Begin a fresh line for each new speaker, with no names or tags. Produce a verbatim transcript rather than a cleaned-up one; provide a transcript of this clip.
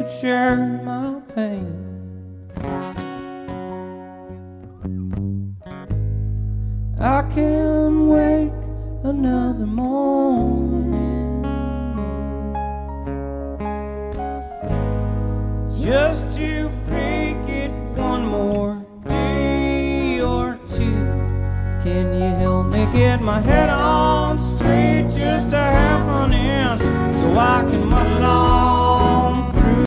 could share my pain. I can wake another morning just to fake it one more day or two. Can you help me get my head on straight just a half an inch so I can muddle on?